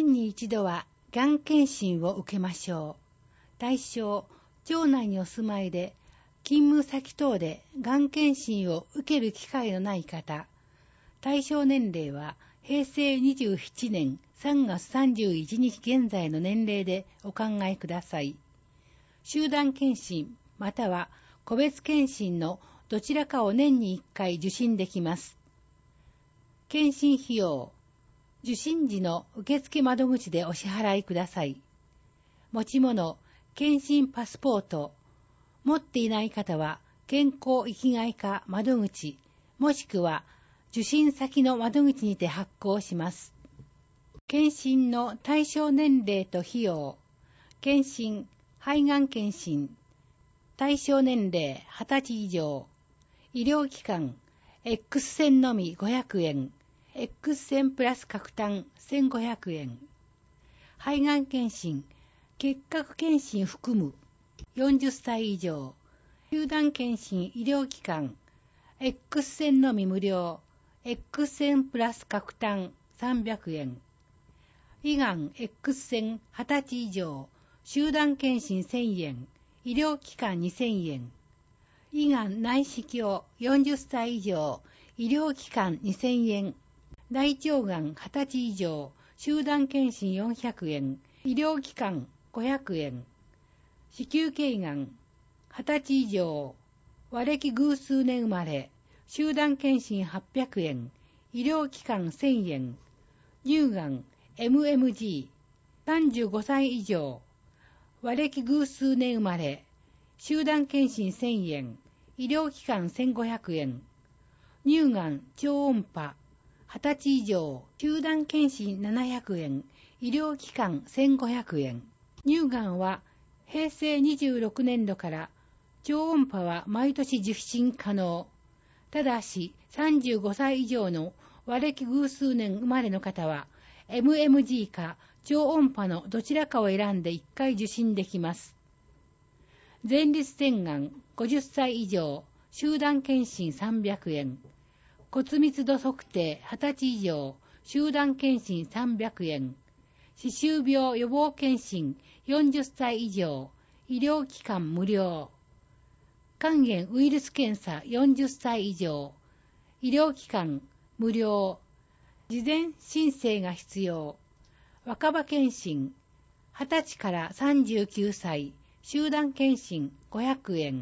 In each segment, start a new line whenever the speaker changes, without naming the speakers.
年に一度はがん検診を受けましょう。対象、町内にお住まいで、勤務先等でがん検診を受ける機会のない方。対象年齢は平成27年3月31日現在の年齢でお考えください。集団検診または個別検診のどちらかを年に1回受診できます。検診費用、受診時の受付窓口でお支払いください。持ち物、検診パスポート、持っていない方は健康生きがい課窓口、もしくは受診先の窓口にて発行します。検診の対象年齢と費用、検診、肺がん検診、対象年齢20歳以上、医療機関、X 線のみ500円、X 線プラス核炭1500円。肺がん検診、結核検診含む40歳以上、集団検診医療機関、X 線のみ無料、X 線プラス核炭300円。胃がん X 線20歳以上、集団検診1000円、医療機関2000円。胃がん内視鏡40歳以上、医療機関2000円。大腸がん20歳以上、集団検診400円、医療機関500円。子宮頸がん20歳以上、和暦偶数年生まれ、集団検診800円、医療機関1000円。乳がん MMG35 歳以上、和暦偶数年生まれ、集団検診1000円、医療機関1500円。乳がん超音波20歳以上、集団検診700円、医療機関1500円。乳がんは平成26年度から超音波は毎年受診可能。ただし35歳以上の和暦偶数年生まれの方は MMG か超音波のどちらかを選んで1回受診できます。前立腺がん50歳以上、集団検診300円。骨密度測定20歳以上、集団検診300円。歯周病予防検診40歳以上、医療機関無料。肝炎ウイルス検査40歳以上、医療機関無料。事前申請が必要。若葉検診20歳から39歳、集団検診500円。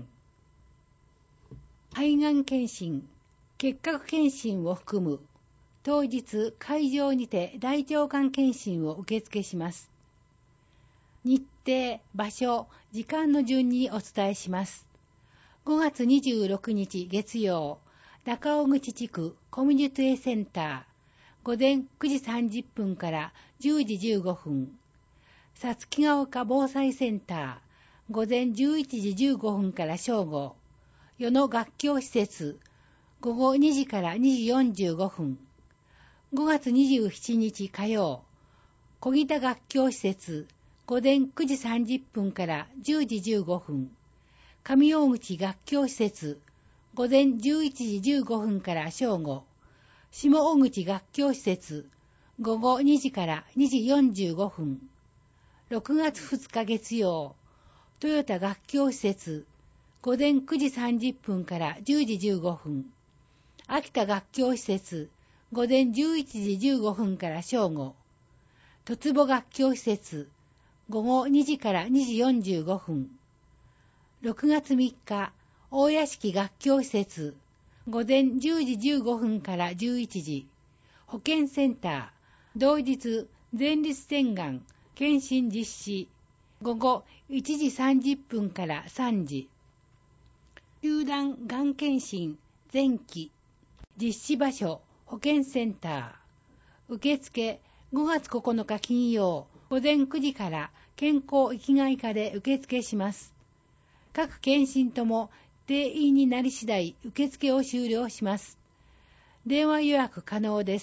肺がん検診、結核検診を含む、当日会場にて大腸がん検診を受付します。日程、場所、時間の順にお伝えします。5月26日月曜、中尾口地区コミュニティセンター、午前9時30分から10時15分。さつきが丘防災センター、午前11時15分から正午。与野学教施設、午後2時から2時45分。5月27日火曜、小木田学教施設、午前9時30分から10時15分。上大口学教施設、午前11時15分から正午。下大口学教施設、午後2時から2時45分。6月2日月曜、豊田学教施設、午前9時30分から10時15分。秋田学教施設、午前11時15分から正午。十坪学教施設、午後2時から2時45分。6月3日、大屋敷学教施設、午前10時15分から11時。保健センター、同日前立腺がん検診実施、午後1時30分から3時。集団がん検診前期、実施場所、保健センター。受付、5月9日金曜、午前9時から健康生きがい課で受付します。各検診とも定員になり次第受付を終了します。電話予約可能です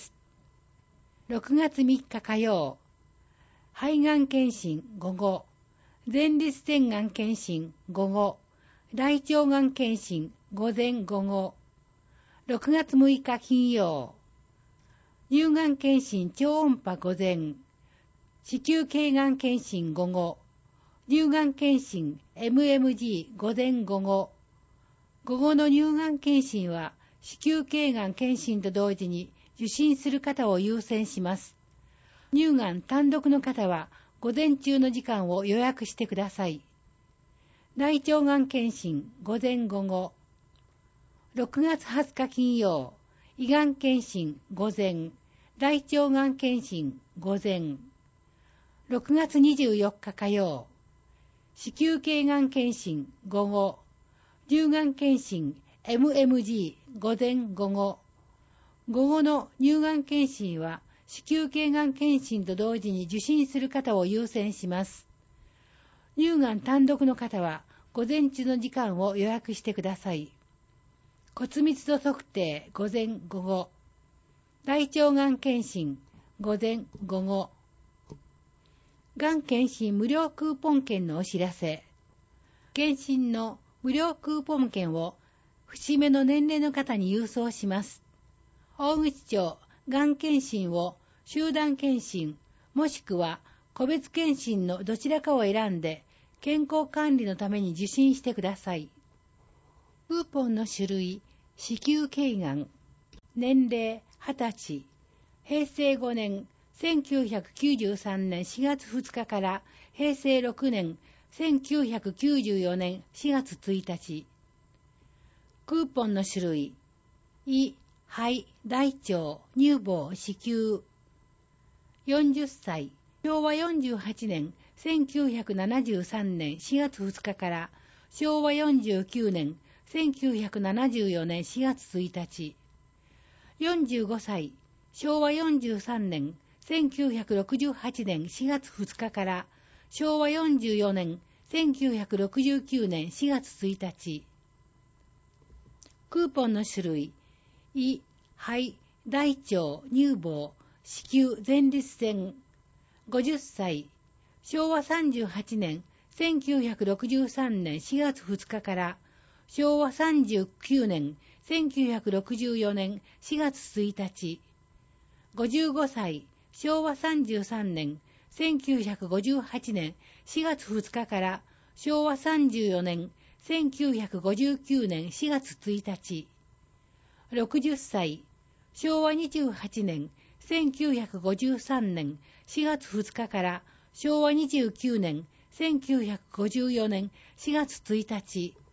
。6月3日火曜、肺がん検診午後、前立腺がん検診午後、大腸がん検診午前午後。6月6日金曜、乳がん検診超音波午前、 子宮頸がん検診午後、乳がん検診 MMG 午前午後。午後の乳がん検診は子宮頸がん検診と同時に受診する方を優先します。乳がん単独の方は午前中の時間を予約してください。大腸がん検診午前午後。6月20日金曜、胃がん検診午前、大腸がん検診午前。6月24日火曜、子宮頸がん検診午後、乳がん検診 MMG 午前午後。午後の乳がん検診は子宮頸がん検診と同時に受診する方を優先します。乳がん単独の方は午前中の時間を予約してください。骨密度測定午前午後。大腸がん検診午前午後。がん検診無料クーポン券のお知らせ。検診の無料クーポン券を節目の年齢の方に郵送します。大口町がん検診を集団検診もしくは個別検診のどちらかを選んで健康管理のために受診してください。クーポンの種類、子宮頸がん、年齢20歳、平成5年1993年4月2日から平成6年1994年4月1日。クーポンの種類、胃、肺、大腸、乳房、子宮。40歳、昭和48年1973年4月2日から昭和49年1974年4月1日。45歳、昭和43年1968年4月2日から昭和44年1969年4月1日。クーポンの種類、胃、肺、大腸、乳房、子宮前立腺。50歳、昭和38年1963年4月2日から昭和39年1964年4月1日。55歳、昭和33年1958年4月2日から昭和34年1959年4月1日。60歳、昭和28年1953年4月2日から昭和29年1954年4月1日。